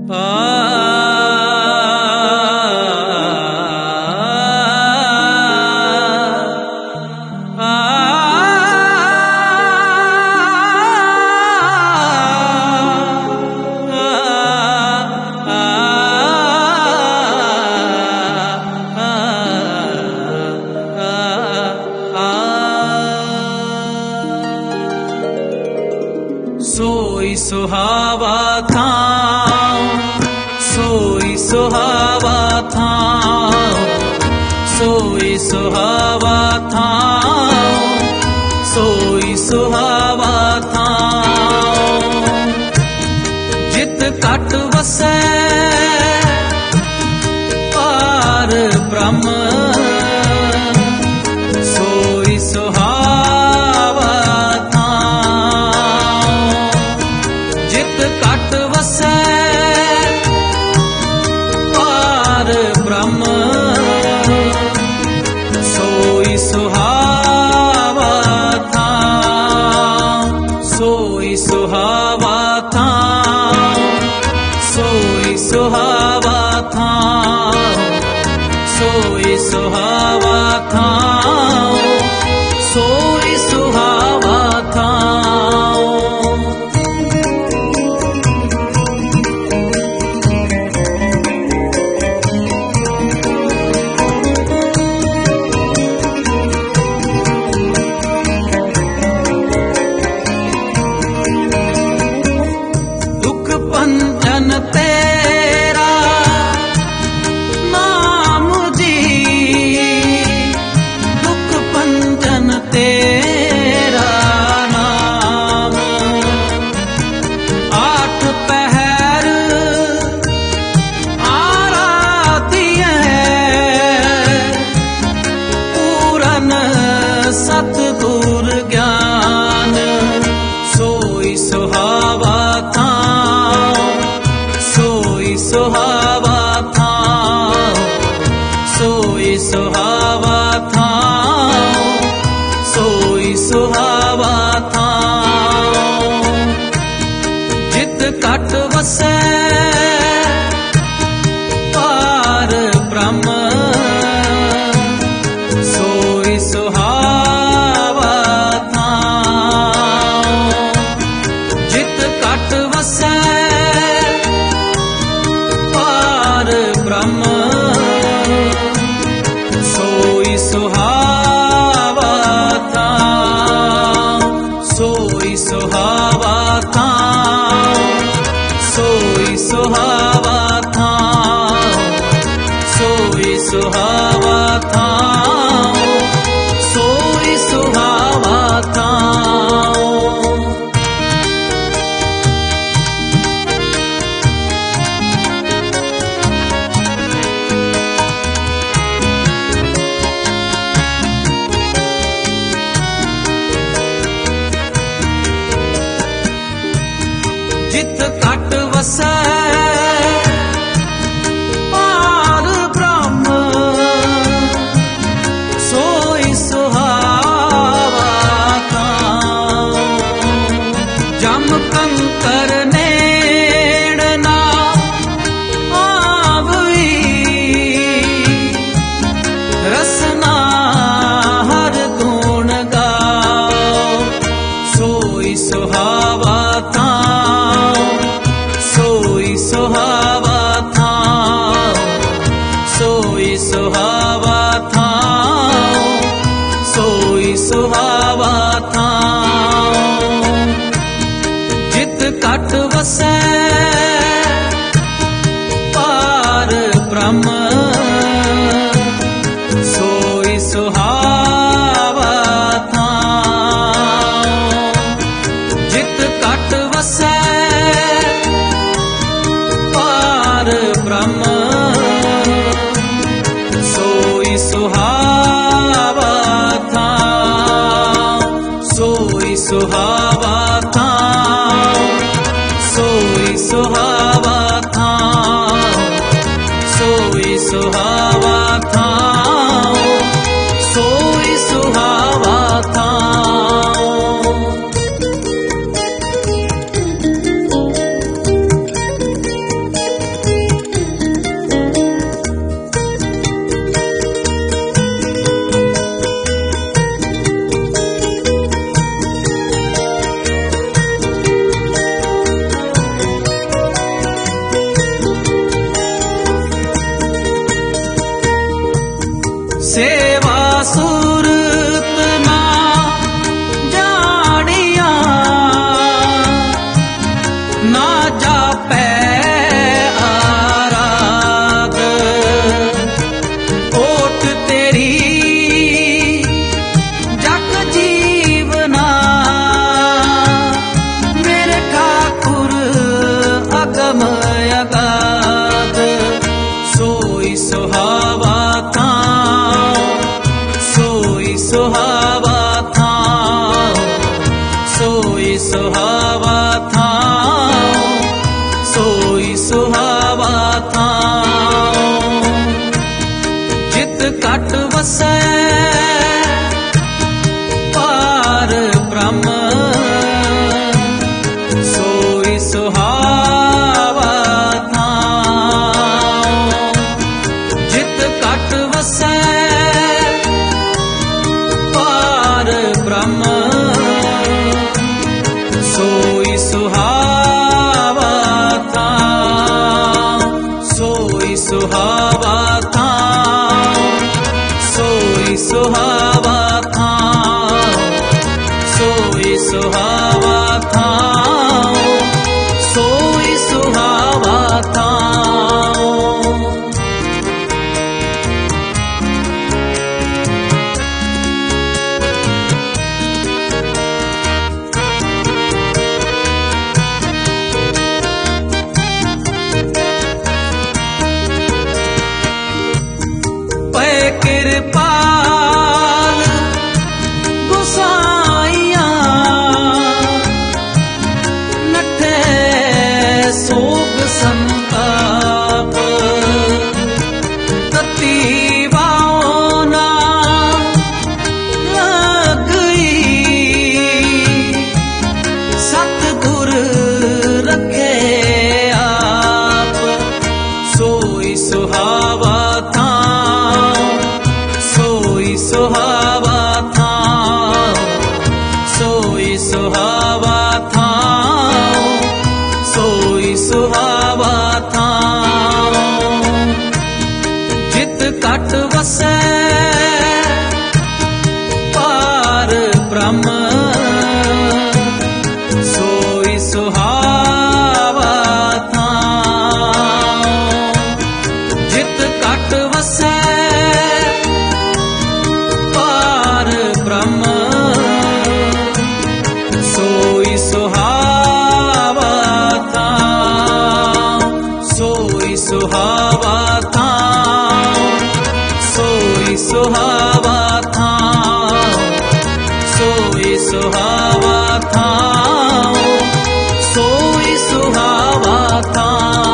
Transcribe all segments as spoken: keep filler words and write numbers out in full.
सोई सुहावा था, सोई सुहावा था, सोई सुहावा था, सोई सुहावा था। जित कट वसै पार ब्रह्म, सोई सुहावा था। जित कट वसै पार ब्रह्म, सोई सुहावा था, सोई सुहावा था, सोई सुहावा था, सोई सुहावा था, सोई सुहावा था। दुख पंजन तेरा नाम जी, दुख पंजन तेरा नाम। आठ पहर आराती है, पूरन सतगुर ज्ञान, सोई सुहावा था, सोई सुहावा था, सोई सुहावा था, सोई सुहावा था। जित कट वसै पार ब्रह्म, सोई सुहावा था। जित कट वसै पार ब्रह्म, सोई सुहावा था, सोई सुहावा था, सोई सुहावा था, सोई सुहावा था, सोई सुहावा था। जित कट वसै पार ब्रह्म, सोई सुहावा था। जम कंकर नेड़ ना आवई, रसना हर गुण गाओ, सोई सुहावा था, सोई सुहावा था, सोई सुहावा था, सोई सुहावा था। जित कट वसै पार ब्रह्म, सोई सुहावा था। जित कट वसै पार ब्रह्म, सोई सुहावा था, सोई सुहावा था, सोई सुहावा था, सोई सुहावा था, सोई सुहावा था। जापै आराध। ओट तेरी जग जीवना, मेरे ठाकुर अगम अगाध। सोई सुहावा था, सोई सुहावा था, सोई सुहावा था, सोई सुहावा था। जित कट वसै पार ब्रह्म, सोई सुहावा था। जित कट वसै पार ब्रह्म, सोई सुहावा था, सोई सुहावा था, सोई सुहावा था, सोई सुहावा था, सोई सुहावा था। कृपाल गुसाइया नठे सोग संताप। तती वाओना लगई, सतगुर रखे आप। सोई सुहावा था, सोई सुहावा था, सोई सुहावा था, सोई सुहावा था। जित कट वसै पार ब्रह्म, सोई सुहावा था। जित कट वसै ब्रह्म, सोई सुहावा था, सोई सुहावा था, सोई सुहावा था, सोई सुहावा था, सोई सुहावा था।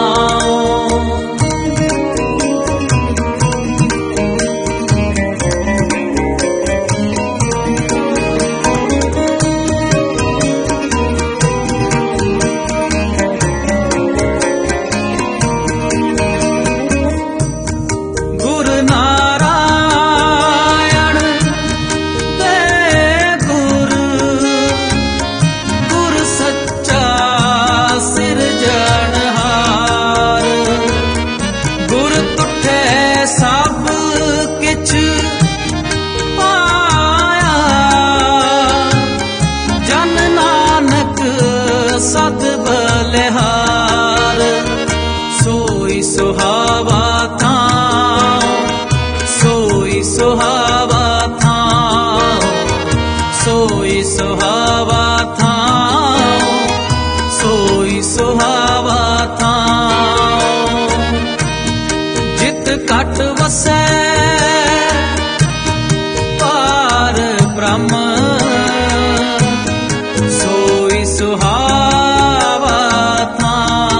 सत बलिहार। सोई सुहावा था, सोई सुहावा था, सोई सुहावा था, सोई सुहावा था। जित कट वसै पार ब्रह्म, सोई सुहावा था।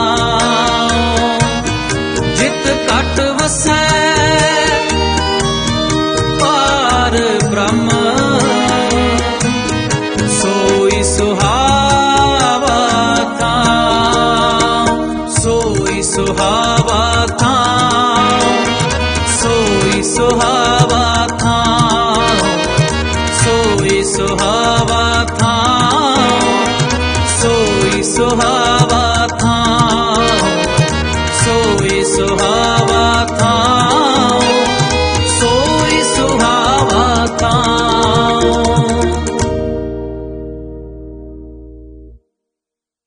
जित कट वसै पार ब्रह्म, सोई सुहावा था, सोई सुहावा